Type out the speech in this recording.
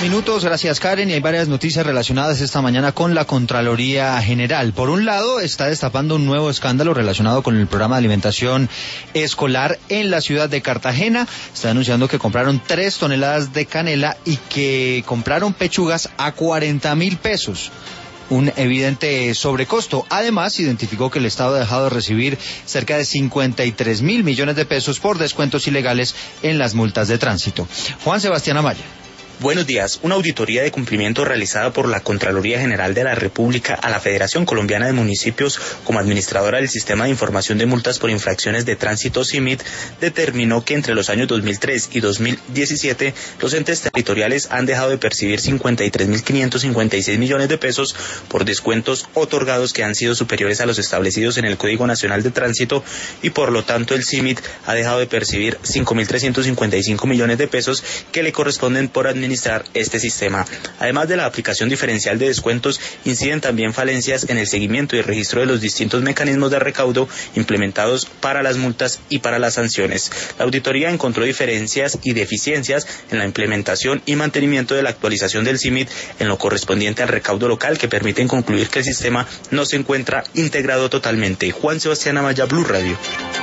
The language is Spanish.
Minutos, gracias Karen, y hay varias noticias relacionadas esta mañana con la Contraloría General. Por un lado, está destapando un nuevo escándalo relacionado con el programa de alimentación escolar en la ciudad de Cartagena. Está anunciando que compraron 3 toneladas de canela y que compraron pechugas a 40.000 pesos. Un evidente sobrecosto. Además, identificó que el Estado ha dejado de recibir cerca de 53.000 millones de pesos por descuentos ilegales en las multas de tránsito. Juan Sebastián Amaya. Buenos días. Una auditoría de cumplimiento realizada por la Contraloría General de la República a la Federación Colombiana de Municipios como administradora del Sistema de Información de Multas por Infracciones de Tránsito SIMIT determinó que entre los años 2003 y 2017 los entes territoriales han dejado de percibir 53.556 millones de pesos por descuentos otorgados que han sido superiores a los establecidos en el Código Nacional de Tránsito y por lo tanto el SIMIT ha dejado de percibir 5.355 millones de pesos que le corresponden por administrar este sistema. Además de la aplicación diferencial de descuentos, inciden también falencias en el seguimiento y registro de los distintos mecanismos de recaudo implementados para las multas y para las sanciones. La auditoría encontró diferencias y deficiencias en la implementación y mantenimiento de la actualización del SIMIT en lo correspondiente al recaudo local que permiten concluir que el sistema no se encuentra integrado totalmente. Juan Sebastián Amaya, Blue Radio.